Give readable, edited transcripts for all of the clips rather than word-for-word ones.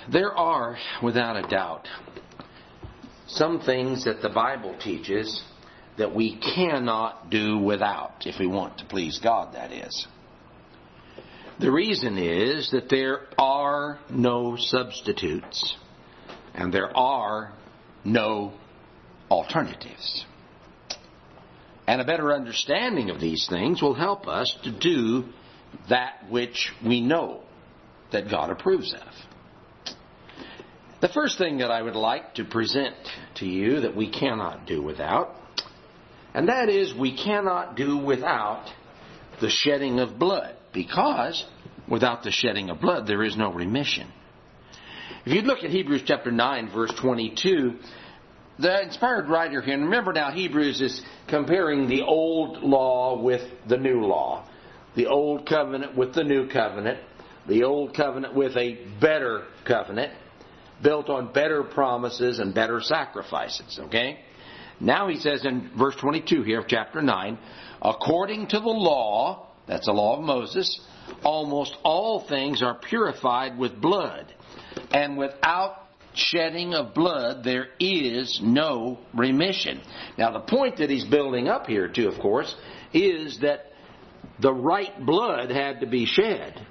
There are, without a doubt, some things that the Bible teaches that we cannot do without, if we want to please God, that is. The reason is that there are no substitutes and there are no alternatives. And a better understanding of these things will help us to do that which we know that God approves of. The first thing that I would like to present to you that we cannot do without, and that is we cannot do without the shedding of blood, because without the shedding of blood there is no remission. If you look at Hebrews chapter 9 verse 22, the inspired writer here, and remember now Hebrews is comparing the old law with the new law, the old covenant with the new covenant, the old covenant with a better covenant, built on better promises and better sacrifices. Okay? Now he says in verse 22 here of chapter 9, according to the law, that's the law of Moses, almost all things are purified with blood, and without shedding of blood there is no remission. Now the point that he's building up here to, of course, is that the right blood had to be shed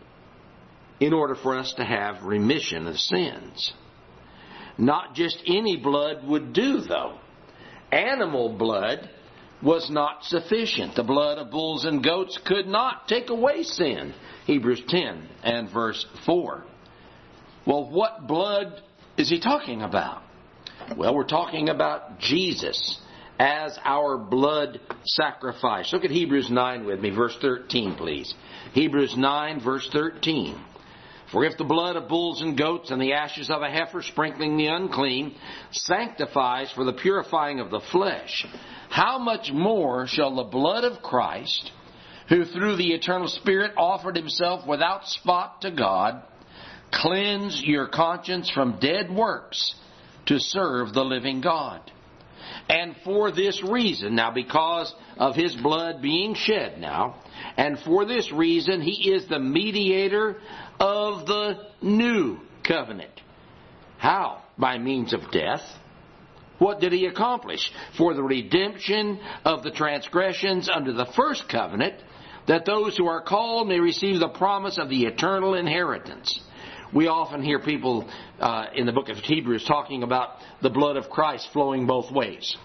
in order for us to have remission of sins. Not just any blood would do, though. Animal blood was not sufficient. The blood of bulls and goats could not take away sin. Hebrews 10 and verse 4. Well, what blood is he talking about? Well, we're talking about Jesus as our blood sacrifice. Look at Hebrews 9 with me, verse 13, please. Hebrews 9, verse 13. For if the blood of bulls and goats and the ashes of a heifer sprinkling the unclean sanctifies for the purifying of the flesh, how much more shall the blood of Christ, who through the eternal Spirit offered himself without spot to God, cleanse your conscience from dead works to serve the living God? And for this reason, now because of his blood being shed now, and for this reason he is the mediator of the new covenant. How? By means of death. What did he accomplish? For the redemption of the transgressions under the first covenant, that those who are called may receive the promise of the eternal inheritance. We often hear people in the book of Hebrews talking about the blood of Christ flowing both ways.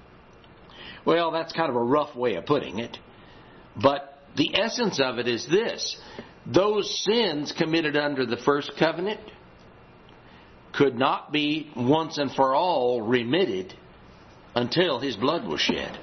Well, that's kind of a rough way of putting it. But the essence of it is this. Those sins committed under the first covenant could not be once and for all remitted until his blood was shed.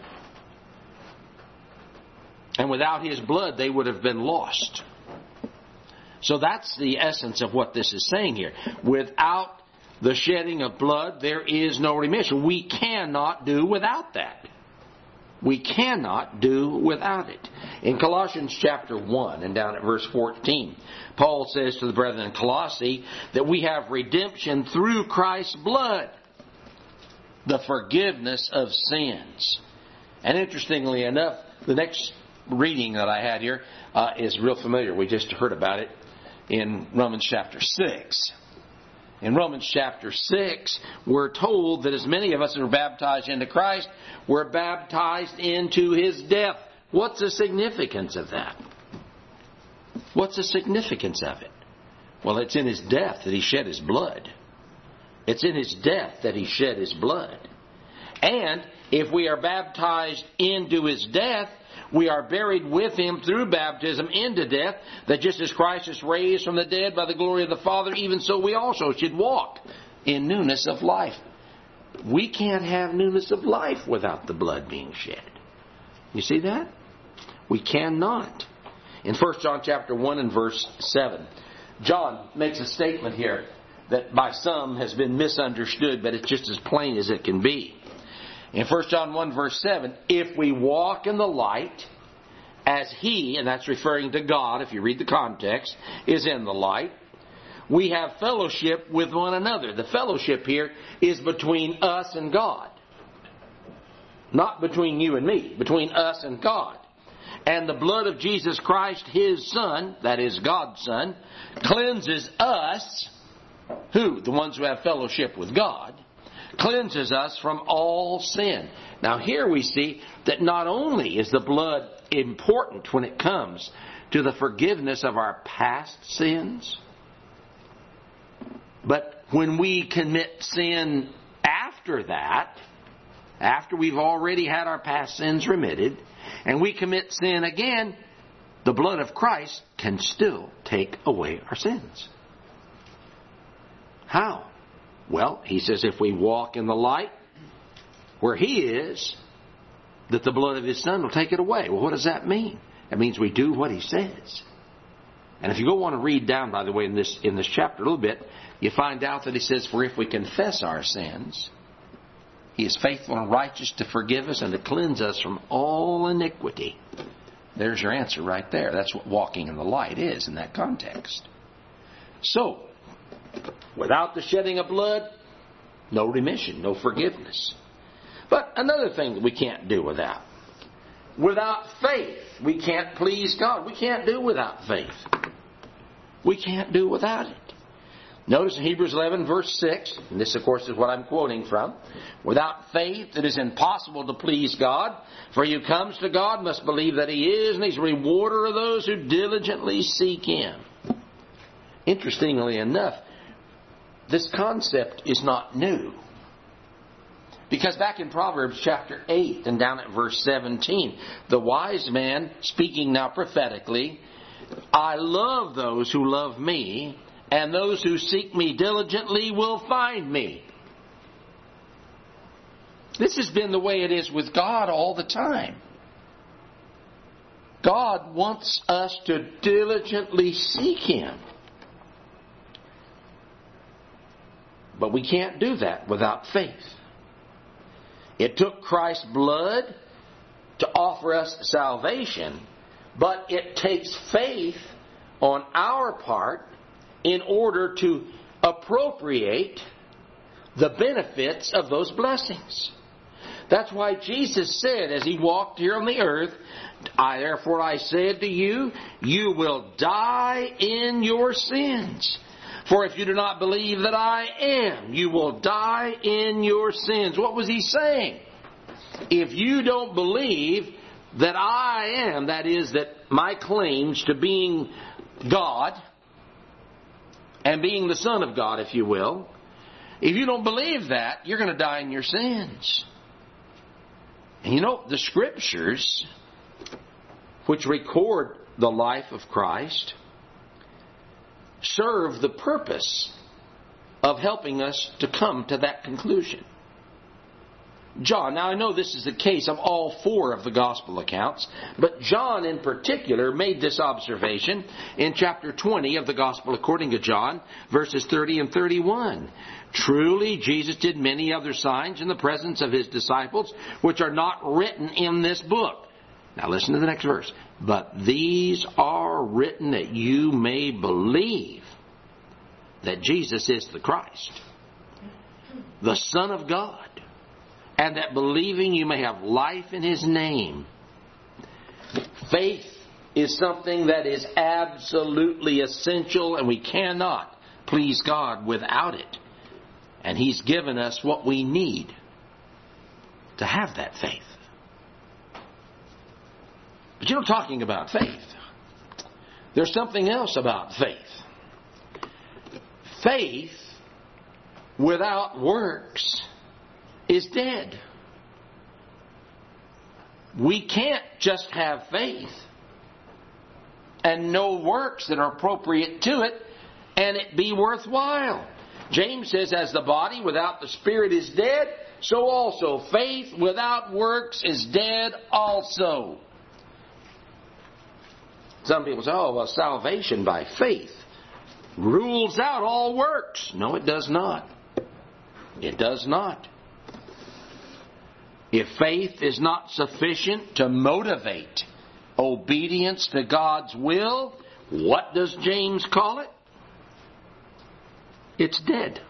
And without his blood, they would have been lost. So that's the essence of what this is saying here. Without the shedding of blood, there is no remission. We cannot do without that. We cannot do without it. In Colossians chapter 1 and down at verse 14, Paul says to the brethren in Colossae that we have redemption through Christ's blood, the forgiveness of sins. And interestingly enough, the next reading that I had here is real familiar. We just heard about it in Romans chapter 6. In Romans chapter 6, we're told that as many of us as were baptized into Christ were baptized into his death. What's the significance of that? What's the significance of it? Well, it's in his death that he shed his blood. It's in his death that he shed his blood. And if we are baptized into his death, we are buried with him through baptism into death, that just as Christ is raised from the dead by the glory of the Father, even so we also should walk in newness of life. We can't have newness of life without the blood being shed. You see that? We cannot. In 1 John chapter 1 and verse 7, John makes a statement here that by some has been misunderstood, but it's just as plain as it can be. In 1 John 1 verse 7, if we walk in the light as he, and that's referring to God if you read the context, is in the light, we have fellowship with one another. The fellowship here is between us and God. Not between you and me, between us and God. And the blood of Jesus Christ, his Son, that is God's Son, cleanses us who? The ones who have fellowship with God, cleanses us from all sin. Now here we see that not only is the blood important when it comes to the forgiveness of our past sins, but when we commit sin after that, after we've already had our past sins remitted, and we commit sin again, the blood of Christ can still take away our sins. How? Well, he says if we walk in the light where He is, that the blood of His Son will take it away. Well, what does that mean? It means we do what He says. And if you go on and read down, by the way, in this chapter a little bit, you find out that He says, for if we confess our sins, He is faithful and righteous to forgive us and to cleanse us from all iniquity. There's your answer right there. That's what walking in the light is in that context. So, without the shedding of blood, no remission, no forgiveness. But another thing that we can't do without. Without faith, we can't please God. We can't do without faith. We can't do without it. Notice in Hebrews 11 verse 6, and this of course is what I'm quoting from, without faith it is impossible to please God, for he who comes to God must believe that He is, and He's a rewarder of those who diligently seek Him. Interestingly enough, this concept is not new. Because back in Proverbs chapter 8 and down at verse 17, the wise man, speaking now prophetically, I love those who love me, and those who seek me diligently will find me. This has been the way it is with God all the time. God wants us to diligently seek Him. But we can't do that without faith. It took Christ's blood to offer us salvation, but it takes faith on our part in order to appropriate the benefits of those blessings. That's why Jesus said as He walked here on the earth, therefore I said to you, you will die in your sins. For if you do not believe that I am, you will die in your sins. What was He saying? If you don't believe that I am, that is, that my claims to being God and being the Son of God, if you will, if you don't believe that, you're going to die in your sins. And you know, the Scriptures, which record the life of Christ, serve the purpose of helping us to come to that conclusion. John, now I know this is the case of all four of the Gospel accounts, but John in particular made this observation in chapter 20 of the Gospel according to John, verses 30 and 31. Truly, Jesus did many other signs in the presence of His disciples, which are not written in this book. Now listen to the next verse. But these are written that you may believe that Jesus is the Christ, the Son of God, and that believing you may have life in His name. Faith is something that is absolutely essential, and we cannot please God without it. And He's given us what we need to have that faith. But you know, talking about faith, there's something else about faith. Faith without works is dead. We can't just have faith and no works that are appropriate to it and it be worthwhile. James says, as the body without the spirit is dead, so also faith without works is dead also. Some people say, oh, well, salvation by faith rules out all works. No, it does not. It does not. If faith is not sufficient to motivate obedience to God's will, what does James call it? It's dead.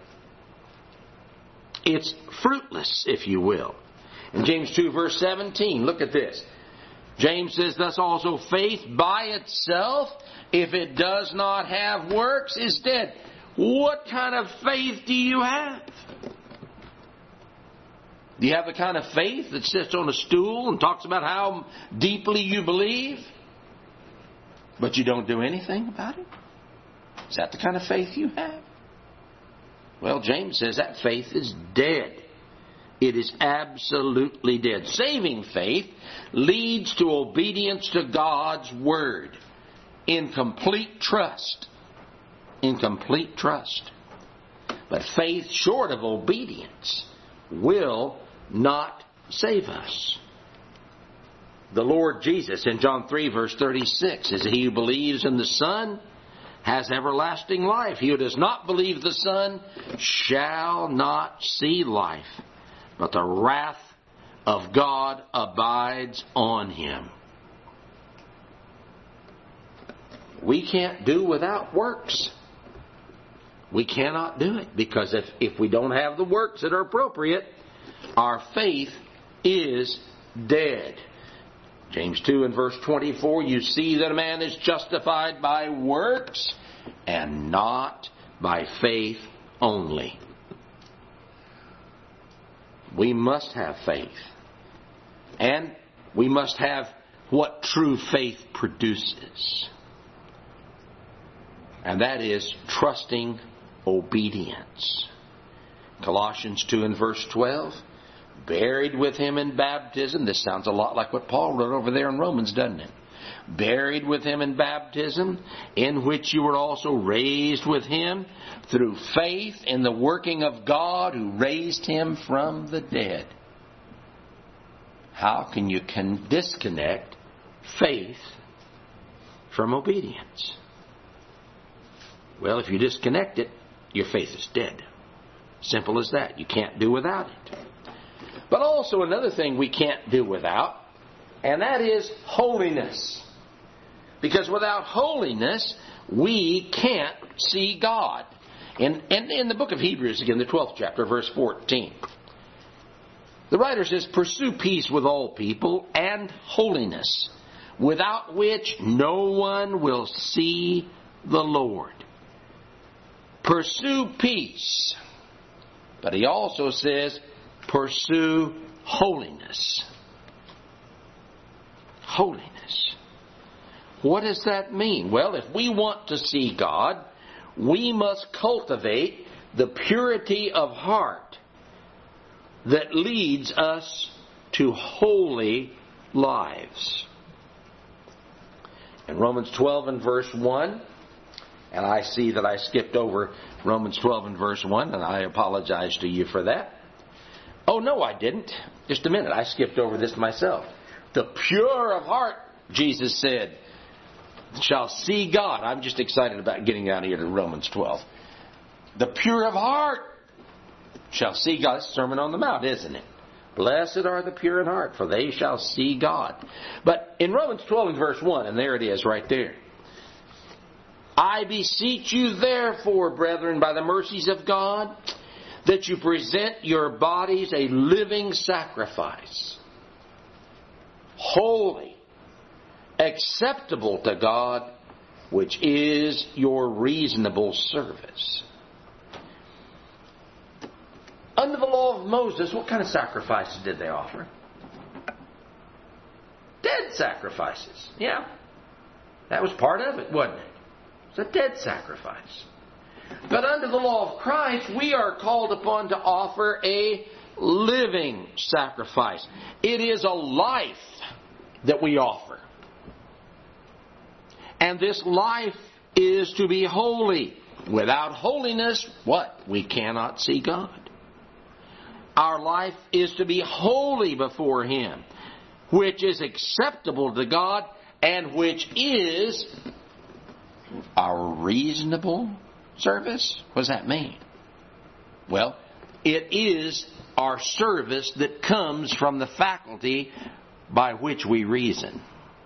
It's fruitless, if you will. In James 2 verse 17, look at this. James says, thus also faith by itself, if it does not have works, is dead. What kind of faith do you have? Do you have the kind of faith that sits on a stool and talks about how deeply you believe, but you don't do anything about it? Is that the kind of faith you have? Well, James says that faith is dead. It is absolutely dead. Saving faith leads to obedience to God's Word in complete trust. In complete trust. But faith short of obedience will not save us. The Lord Jesus in John 3 verse 36 says, "He who believes in the Son has everlasting life. He who does not believe the Son shall not see life, but the wrath of God abides on him." We can't do without works. We cannot do it, because if we don't have the works that are appropriate, our faith is dead. James 2 and verse 24, "You see that a man is justified by works and not by faith only." We must have faith. And we must have what true faith produces. And that is trusting obedience. Colossians 2 and verse 12, "Buried with him in baptism." This sounds a lot like what Paul wrote over there in Romans, doesn't it? "Buried with him in baptism, in which you were also raised with him through faith in the working of God who raised him from the dead." How can you disconnect faith from obedience? Well, if you disconnect it, your faith is dead. Simple as that. You can't do without it. But also another thing we can't do without, and that is holiness. Because without holiness, we can't see God. In the book of Hebrews, again, the 12th chapter, verse 14, the writer says, "Pursue peace with all people and holiness, without which no one will see the Lord." Pursue peace. But he also says, pursue holiness. Holiness. What does that mean? Well, if we want to see God, we must cultivate the purity of heart that leads us to holy lives. In Romans 12 and verse 1, and I see that I skipped over Romans 12 and verse 1, and I apologize to you for that. Oh, no, I didn't. Just a minute. I skipped over this myself. "The pure of heart," Jesus said, "shall see God." I'm just excited about getting down here to Romans 12. "The pure of heart shall see God." It's Sermon on the Mount, isn't it? "Blessed are the pure in heart, for they shall see God." But in Romans 12 and verse 1, and there it is right there, "I beseech you therefore, brethren, by the mercies of God, that you present your bodies a living sacrifice, holy, acceptable to God, which is your reasonable service." Under the law of Moses, what kind of sacrifices did they offer? Dead sacrifices. Yeah. That was part of it, wasn't it? It's a dead sacrifice. But under the law of Christ, we are called upon to offer a living sacrifice. It is a life that we offer. And this life is to be holy. Without holiness, what? We cannot see God. Our life is to be holy before Him, which is acceptable to God and which is our reasonable service. What does that mean? Well, it is our service that comes from the faculty by which we reason.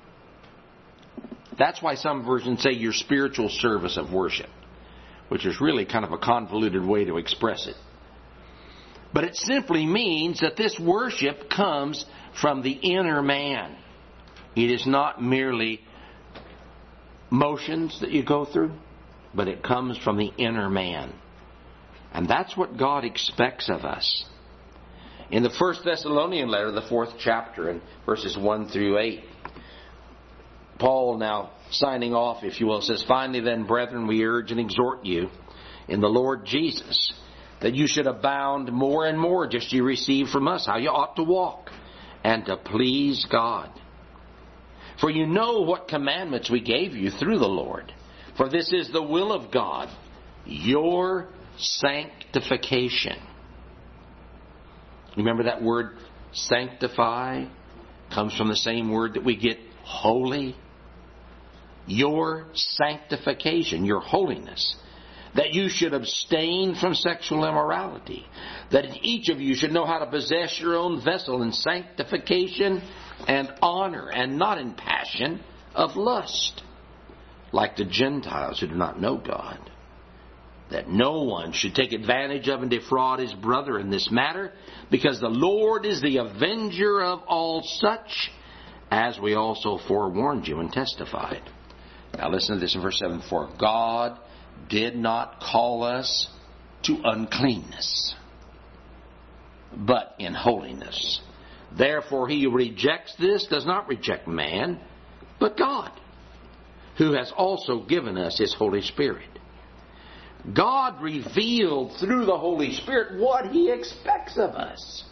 That's why some versions say your spiritual service of worship, which is really kind of a convoluted way to express it. But it simply means that this worship comes from the inner man. It is not merely motions that you go through. but it comes from the inner man. And that's what God expects of us. In the 1 Thessalonian letter, the 4th chapter, in verses 1 through 8, Paul, now signing off, if you will, says, "Finally then, brethren, we urge and exhort you in the Lord Jesus, that you should abound more and more, just as you receive from us, how you ought to walk, and to please God. For you know what commandments we gave you through the Lord. For this is the will of God, your sanctification." Remember that word sanctify comes from the same word that we get holy. Your sanctification, your holiness. That you should abstain from sexual immorality. That each of you should know how to possess your own vessel in sanctification and honor, and not in passion of lust, like the Gentiles who do not know God. That no one should take advantage of and defraud his brother in this matter, because the Lord is the avenger of all such, as we also forewarned you and testified. Now listen to this in verse 7. "For God did not call us to uncleanness, but in holiness. Therefore he who rejects this does not reject man, but God, who has also given us his Holy Spirit." God revealed through the Holy Spirit what He expects of us.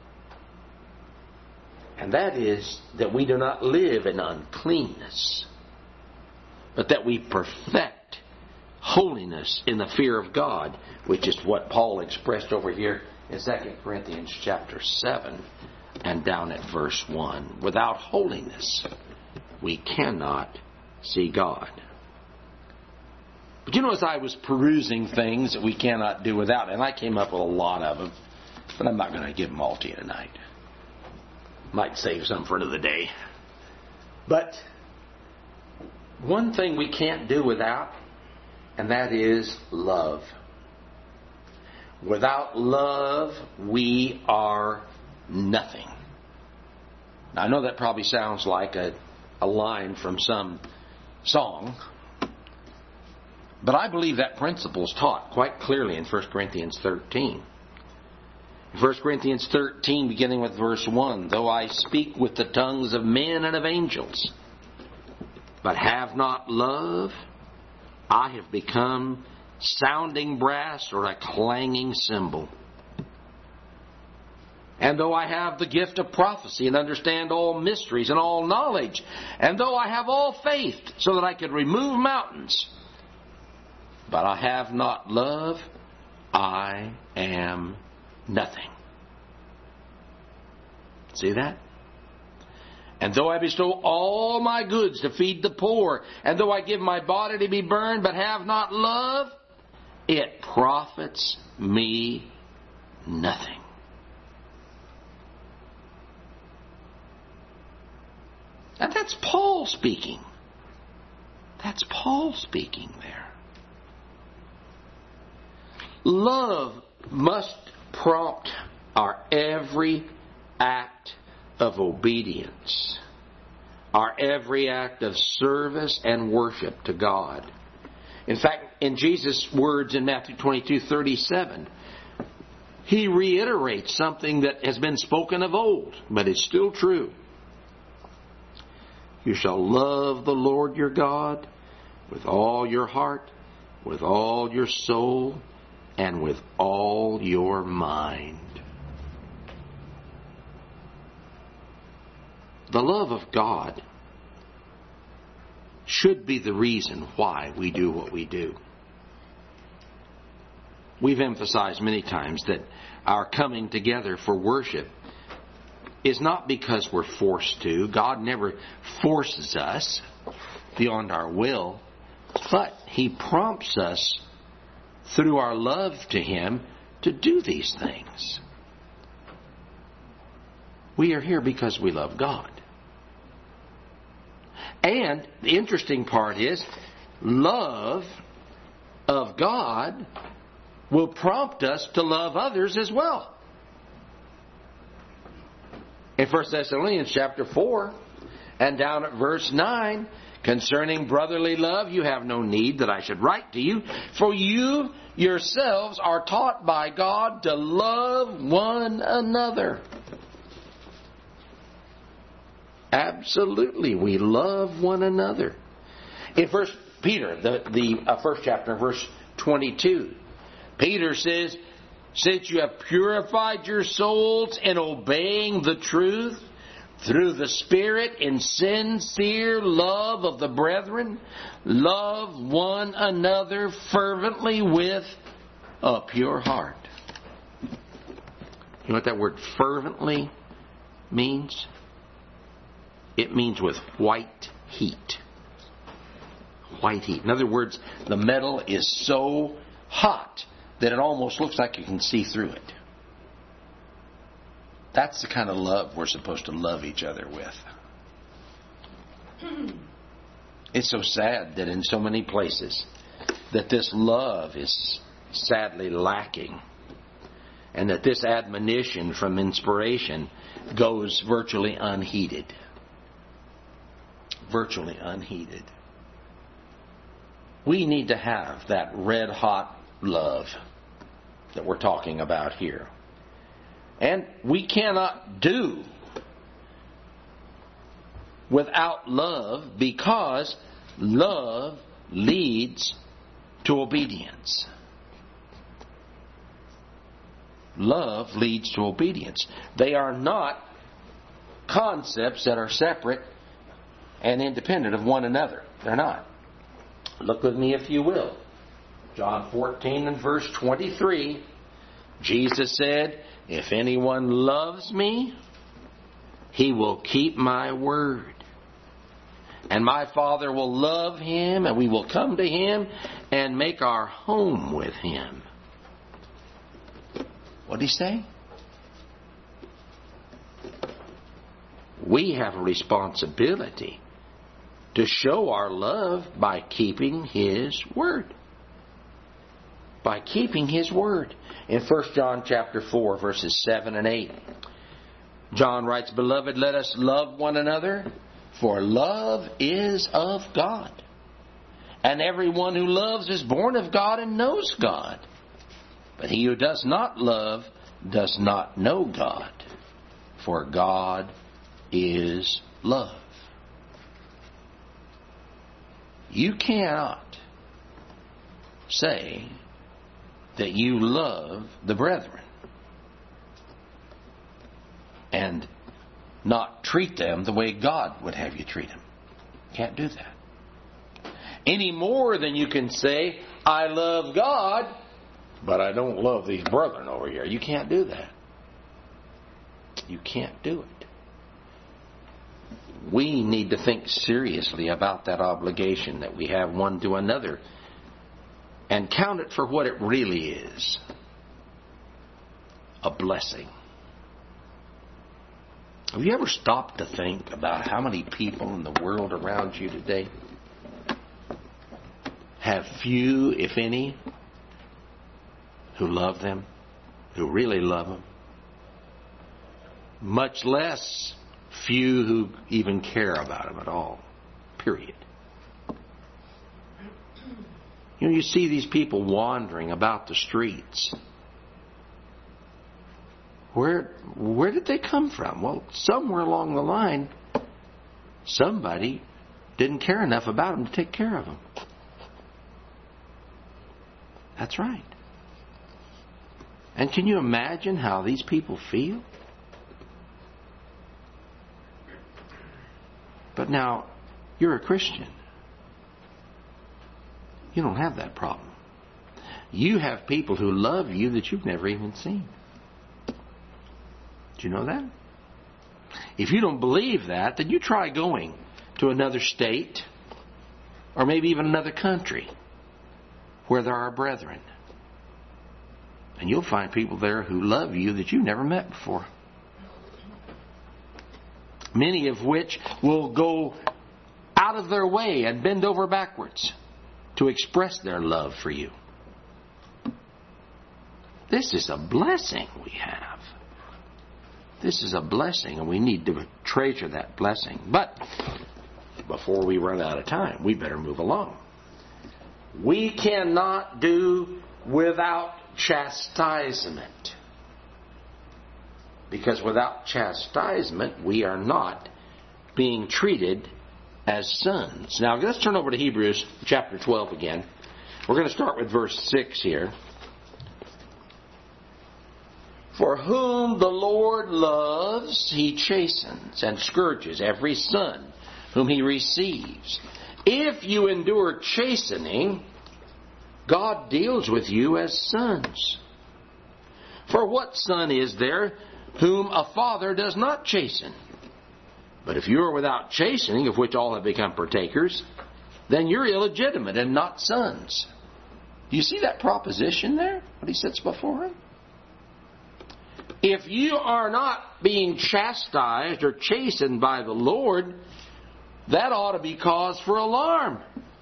And that is that we do not live in uncleanness, but that we perfect holiness in the fear of God, which is what Paul expressed over here in 2 Corinthians chapter 7 and down at verse 1. Without holiness, we cannot see God. But you know, as I was perusing things that we cannot do without, and I came up with a lot of them, but I'm not going to give them all to you tonight. Might save some for another day. But one thing we can't do without, and that is love. Without love, we are nothing. Now, I know that probably sounds like a line from some song, but I believe that principle is taught quite clearly in 1 Corinthians 13. 1 Corinthians 13, beginning with verse 1, "Though I speak with the tongues of men and of angels, but have not love, I have become sounding brass or a clanging cymbal. And though I have the gift of prophecy and understand all mysteries and all knowledge, and though I have all faith so that I could remove mountains, but I have not love, I am nothing." See that? "And though I bestow all my goods to feed the poor, and though I give my body to be burned, but have not love, it profits me nothing." And that's Paul speaking. That's Paul speaking there. Love must prompt our every act of obedience, our every act of service and worship to God. In fact, in Jesus' words in Matthew 22:37, He reiterates something that has been spoken of old, but is still true. "You shall love the Lord your God with all your heart, with all your soul, and with all your mind." The love of God should be the reason why we do what we do. We've emphasized many times that our coming together for worship is not because we're forced to. God never forces us beyond our will, but He prompts us through our love to Him to do these things. We are here because we love God. And the interesting part is, love of God will prompt us to love others as well. In 1 Thessalonians chapter 4 and down at verse 9, Concerning brotherly love, you have no need that I should write to you, for you yourselves are taught by God to love one another. Absolutely, we love one another. In 1 Peter, the first chapter, verse 22, Peter says, since you have purified your souls in obeying the truth through the Spirit in sincere love of the brethren, love one another fervently with a pure heart. You know what that word fervently means? It means with white heat. White heat. In other words, the metal is so hot that it almost looks like you can see through it. That's the kind of love we're supposed to love each other with. It's so sad that in so many places that this love is sadly lacking, and that this admonition from inspiration goes virtually unheeded. Virtually unheeded. We need to have that red hot love that we're talking about here. And we cannot do without love, because love leads to obedience. Love leads to obedience. They are not concepts that are separate and independent of one another. They're not. Look with me, if you will. John 14 and verse 23. Jesus said, if anyone loves me, he will keep my word. And my Father will love him, and we will come to him and make our home with him. What did he say? We have a responsibility to show our love by keeping his word. By keeping his word. In 1 John chapter 4, verses 7 and 8, John writes, Beloved, let us love one another, for love is of God. And everyone who loves is born of God and knows God. But he who does not love does not know God, for God is love. You cannot say that you love the brethren and not treat them the way God would have you treat them. Can't do that. Any more than you can say, I love God, but I don't love these brethren over here. You can't do that. You can't do it. We need to think seriously about that obligation that we have one to another and count it for what it really is. A blessing. Have you ever stopped to think about how many people in the world around you today have few, if any, who love them, who really love them? Much less few who even care about them at all. Period. You know, you see these people wandering about the streets. Where did they come from? Well, somewhere along the line, somebody didn't care enough about them to take care of them. That's right. And can you imagine how these people feel? But now, you're a Christian. You don't have that problem. You have people who love you that you've never even seen. Do you know that? If you don't believe that, then you try going to another state or maybe even another country where there are brethren. And you'll find people there who love you that you've never met before. Many of which will go out of their way and bend over backwards to express their love for you. This is a blessing we have. This is a blessing, and we need to treasure that blessing. But before we run out of time, we better move along. We cannot do without chastisement. Because without chastisement, we are not being treated as sons. Now, let's turn over to Hebrews chapter 12 again. We're going to start with verse 6 here. For whom the Lord loves, He chastens and scourges every son whom He receives. If you endure chastening, God deals with you as sons. For what son is there whom a father does not chasten? But if you are without chastening, of which all have become partakers, then you're illegitimate and not sons. Do you see that proposition there? What He sets before him? If you are not being chastised or chastened by the Lord, that ought to be cause for alarm.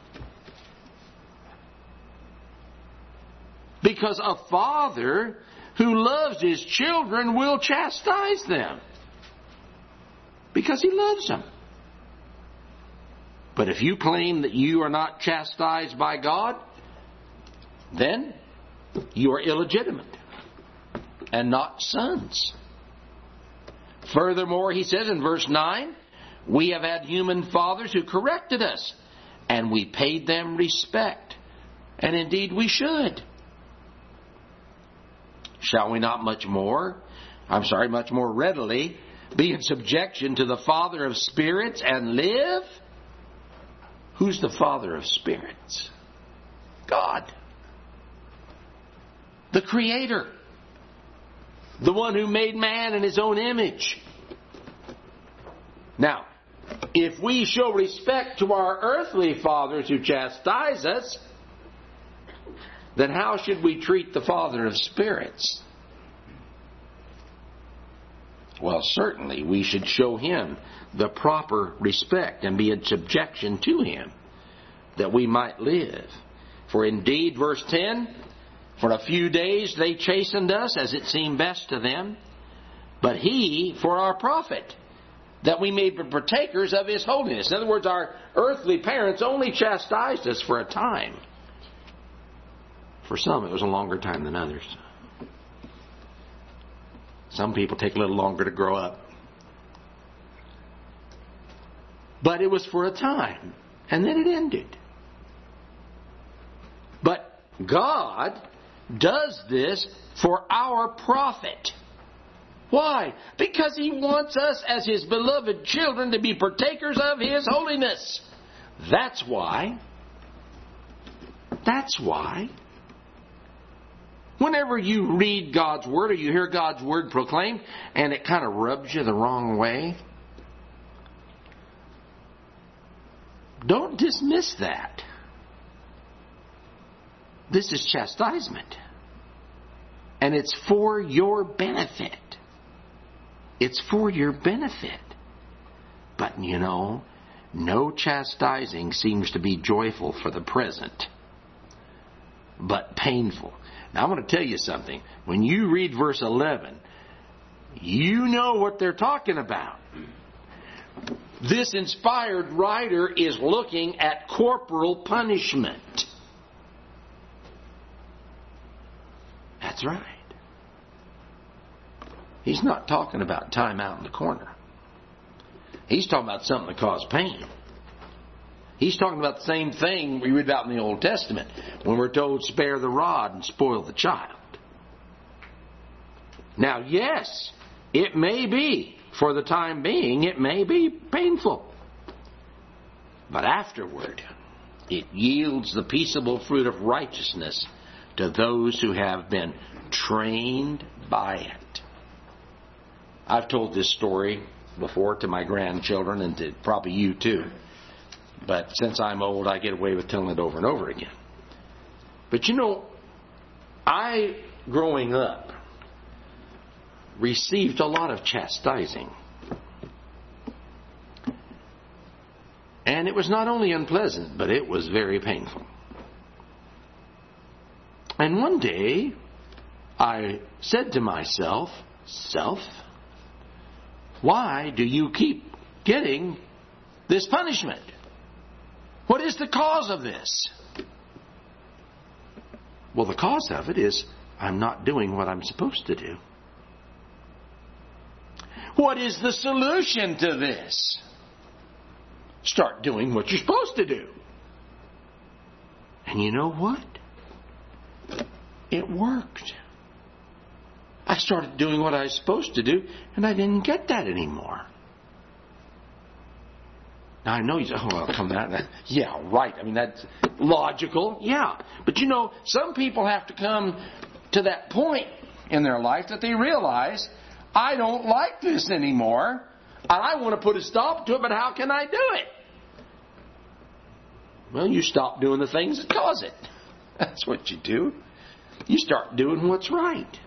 Because a father who loves his children will chastise them. Because he loves them. But if you claim that you are not chastised by God, then you are illegitimate and not sons. Furthermore, he says in verse 9, we have had human fathers who corrected us, and we paid them respect. And indeed we should. Shall we not much more readily be in subjection to the Father of spirits and live? Who's the Father of spirits? God. The Creator. The one who made man in His own image. Now, if we show respect to our earthly fathers who chastise us, then how should we treat the Father of spirits? Well, certainly we should show Him the proper respect and be in subjection to Him, that we might live. For indeed, verse 10, for a few days they chastened us as it seemed best to them, but He for our profit, that we may be partakers of His holiness. In other words, our earthly parents only chastised us for a time. For some, it was a longer time than others. Some people take a little longer to grow up. But it was for a time, and then it ended. But God does this for our profit. Why? Because He wants us as His beloved children to be partakers of His holiness. That's why. That's why. Whenever you read God's Word or you hear God's Word proclaimed and it kind of rubs you the wrong way, don't dismiss that. This is chastisement. And it's for your benefit. It's for your benefit. But you know, no chastising seems to be joyful for the present, but painful. Now I'm going to tell you something. When you read verse 11, you know what they're talking about. This inspired writer is looking at corporal punishment. That's right. He's not talking about time out in the corner. He's talking about something that caused pain. He's talking about the same thing we read about in the Old Testament when we're told, spare the rod and spoil the child. Now, yes, it may be, for the time being, it may be painful. But afterward, it yields the peaceable fruit of righteousness to those who have been trained by it. I've told this story before to my grandchildren and to probably you too. But since I'm old, I get away with telling it over and over again. But you know, I, growing up, received a lot of chastising. And it was not only unpleasant, but it was very painful. And one day, I said to myself, Self, why do you keep getting this punishment? What is the cause of this? Well, the cause of it is I'm not doing what I'm supposed to do. What is the solution to this? Start doing what you're supposed to do. And you know what? It worked. I started doing what I was supposed to do, and I didn't get that anymore. Now, I know you say, oh, well, come on. Yeah, right. I mean, that's logical. Yeah. But you know, some people have to come to that point in their life that they realize, I don't like this anymore, and I want to put a stop to it, but how can I do it? Well, you stop doing the things that cause it. That's what you do. You start doing what's right.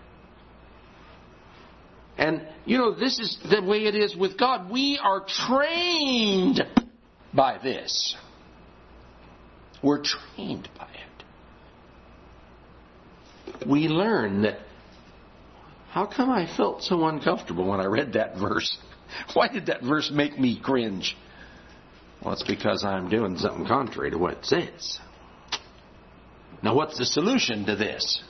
And, you know, this is the way it is with God. We are trained by this. We're trained by it. We learn that, how come I felt so uncomfortable when I read that verse? Why did that verse make me cringe? Well, it's because I'm doing something contrary to what it says. Now, what's the solution to this?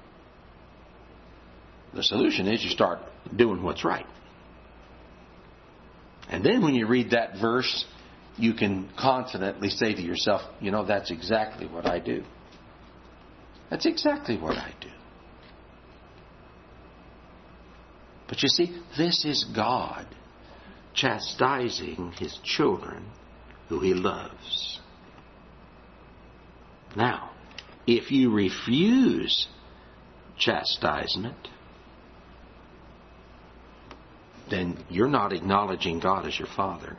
The solution is you start doing what's right. And then when you read that verse, you can confidently say to yourself, you know, that's exactly what I do. That's exactly what I do. But you see, this is God chastising His children who He loves. Now, if you refuse chastisement, then you're not acknowledging God as your Father.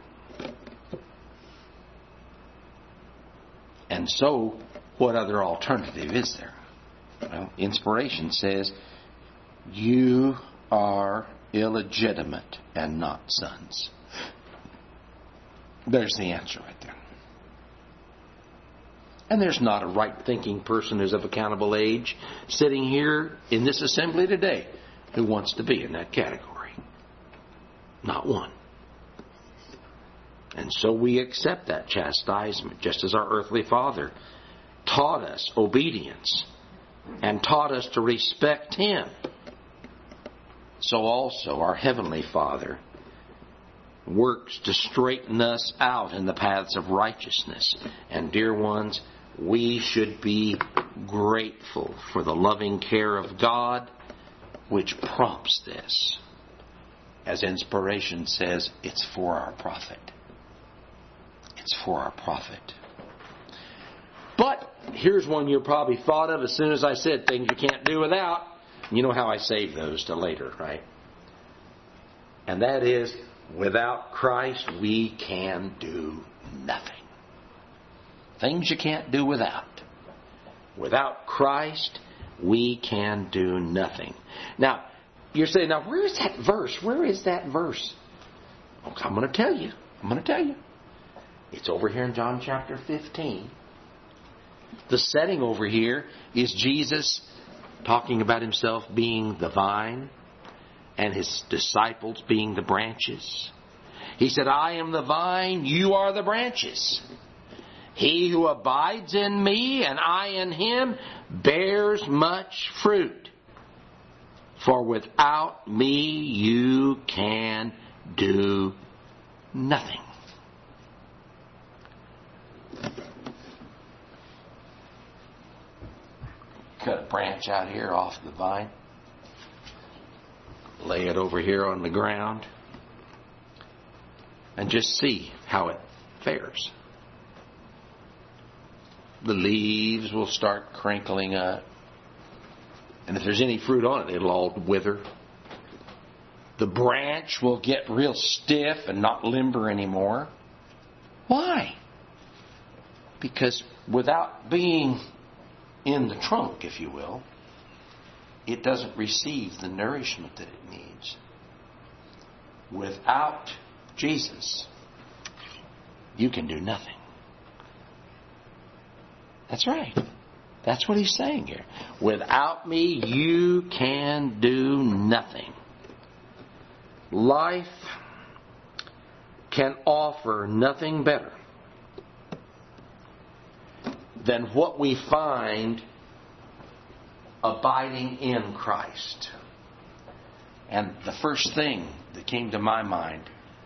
And so, what other alternative is there? Well, inspiration says, you are illegitimate and not sons. There's the answer right there. And there's not a right-thinking person who's of accountable age sitting here in this assembly today who wants to be in that category. Not one. And so we accept that chastisement, just as our earthly Father taught us obedience and taught us to respect Him. So also our Heavenly Father works to straighten us out in the paths of righteousness. And dear ones, we should be grateful for the loving care of God which prompts this. As inspiration says, it's for our profit. It's for our profit. But here's one you probably thought of as soon as I said things you can't do without. You know how I save those to later, right? And that is, without Christ, we can do nothing. Things you can't do without. Without Christ, we can do nothing. Now, you're saying, now where is that verse? Where is that verse? Okay, I'm going to tell you. It's over here in John chapter 15. The setting over here is Jesus talking about Himself being the vine and His disciples being the branches. He said, I am the vine, you are the branches. He who abides in me and I in him bears much fruit. For without me you can do nothing. Cut a branch out here off the vine. Lay it over here on the ground. And just see how it fares. The leaves will start crinkling up. And if there's any fruit on it, it'll all wither. The branch will get real stiff and not limber anymore. Why? Because without being in the trunk, if you will, it doesn't receive the nourishment that it needs. Without Jesus, you can do nothing. That's right. That's what He's saying here. Without me, you can do nothing. Life can offer nothing better than what we find abiding in Christ. And the first thing that came to my mind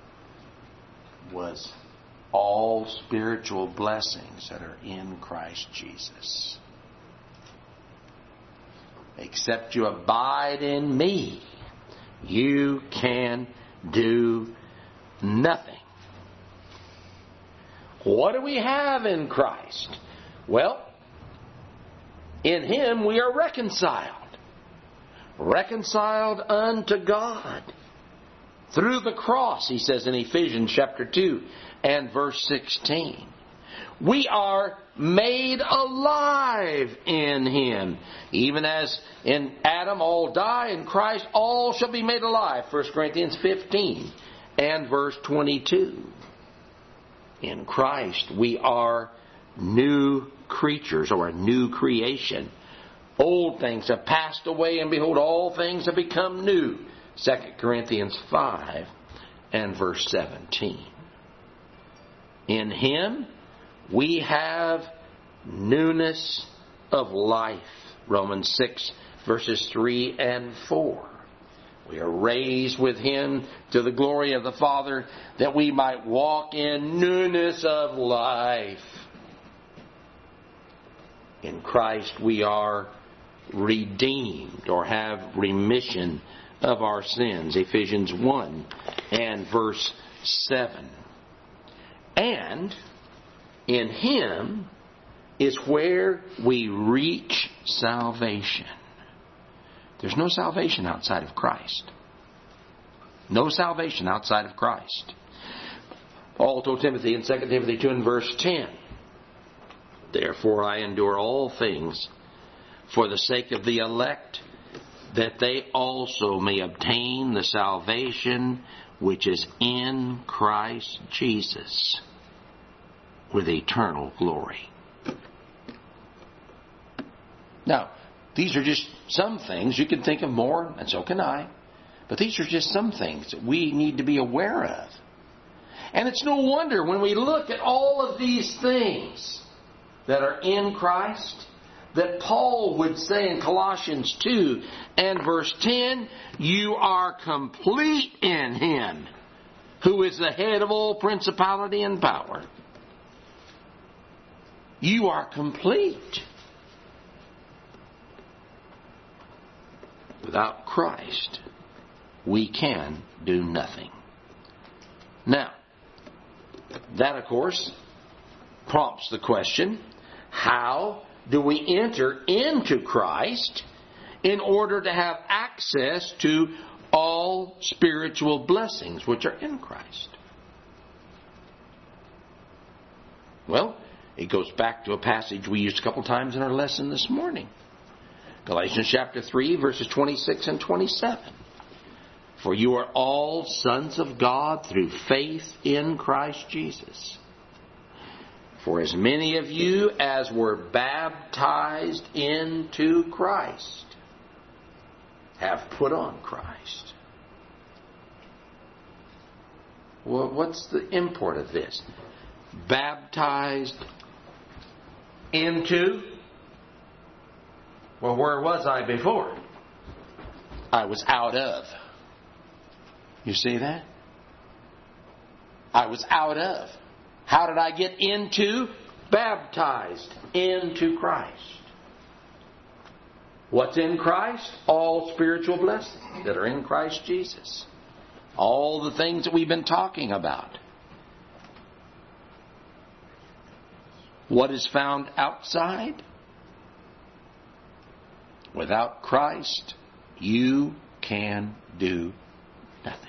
was all spiritual blessings that are in Christ Jesus. Except you abide in me, you can do nothing. What do we have in Christ? Well, in Him we are reconciled. Reconciled unto God. Through the cross, he says in Ephesians chapter 2 and verse 16. We are made alive in Him. Even as in Adam all die, in Christ all shall be made alive. 1 Corinthians 15 and verse 22. In Christ we are new creatures, or a new creation. Old things have passed away, and behold, all things have become new. 2 Corinthians 5 and verse 17. In Him we have newness of life. Romans 6 verses 3 and 4. We are raised with Him to the glory of the Father, that we might walk in newness of life. In Christ we are redeemed, or have remission of our sins. Ephesians 1 and verse 7. And in Him is where we reach salvation. There's no salvation outside of Christ. No salvation outside of Christ. Paul told Timothy in 2 Timothy 2 and verse 10, therefore I endure all things for the sake of the elect, that they also may obtain the salvation which is in Christ Jesus with eternal glory. Now, these are just some things. You can think of more, and so can I. But these are just some things that we need to be aware of. And it's no wonder when we look at all of these things that are in Christ, that Paul would say in Colossians 2 and verse 10, you are complete in Him, who is the head of all principality and power. You are complete. Without Christ, we can do nothing. Now, that of course prompts the question, how do we enter into Christ in order to have access to all spiritual blessings which are in Christ? Well, it goes back to a passage we used a couple times in our lesson this morning. Galatians chapter 3 verses 26 and 27. For you are all sons of God through faith in Christ Jesus. For as many of you as were baptized into Christ have put on Christ. Well, what's the import of this? Baptized into? Well, where was I before? I was out of. You see that? I was out of. How did I get into? Baptized into Christ. What's in Christ? All spiritual blessings that are in Christ Jesus. All the things that we've been talking about. What is found outside? Without Christ, you can do nothing.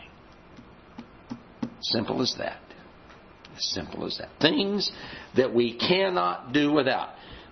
Simple as that. As simple as that. Things that we cannot do without.